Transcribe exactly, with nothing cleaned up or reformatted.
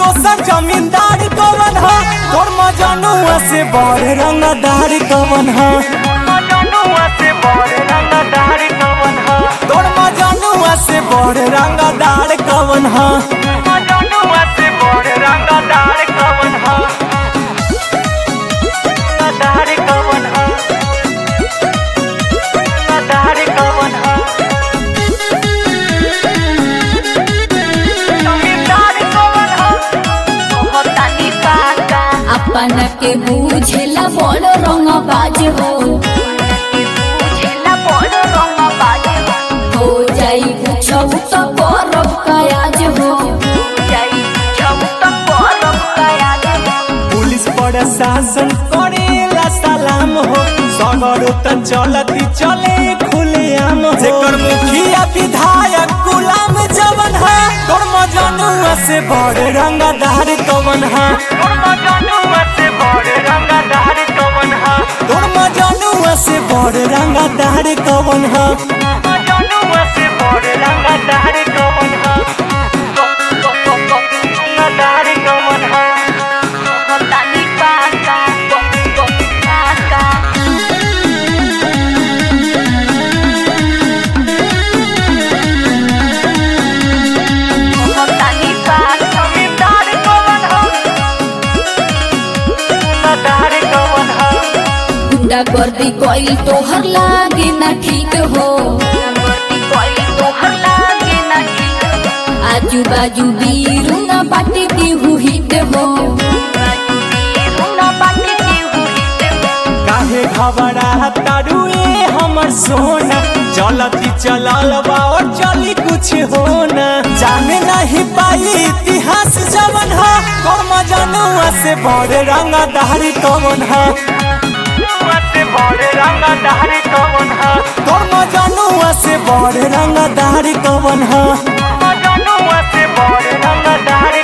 दोसर जमींदार कवन है तोर मजनुआ से बड़ रंगदार कवन है मजनुआ से बड़ रंगदार कवन है तोर मजनुआ से बड़ रंगदार कवन है मजनुआ से बड़ रंगदार कवन है रंगदार कवन है रंगदार कवन है अपन के बुझेला बड़ रंग बाज हो बुझेला बड़ रंग बाज हो जाई पूछौ तो करब काज हो जाई पूछौ तो करब काज पुलिस प्रशासन करेला सलाम हो सगरो त चलती चले खुलेआम हो जेकर मुखिया विधायक गुलाम जवन है तोर मजनुआ से बड़ रंगदार कवन है तोर मजनुआ से बड़ रंगदार कवन है तोर मजनुआ से बड़ रंगदार कवन है मजनुआ से बड़ रंगदार कवन है रंगदार कवन है तानी काका काका तानी काका जमींदार कवन है रंगदार कवन है गुंडा गर्दी कोई तोहर लागे ना ठीक हो कोई तोहर लागे ना ठीक आजू बाजू बीरू ना बाटी की हुहित हो आजू बीरू ना बाटी की हुहित हो काहे घबरा तारुए हमर सोना चलती चलल बा और चली कुछ होना जाने नहीं पाई इतिहास जवन है तोर मजनुआ से बड़ रंगदार कवन है से बड़ रंगदार कवन है तोर मजनुआ से बड़ रंगदार कवन है मजनुआ से बड़ रंगदार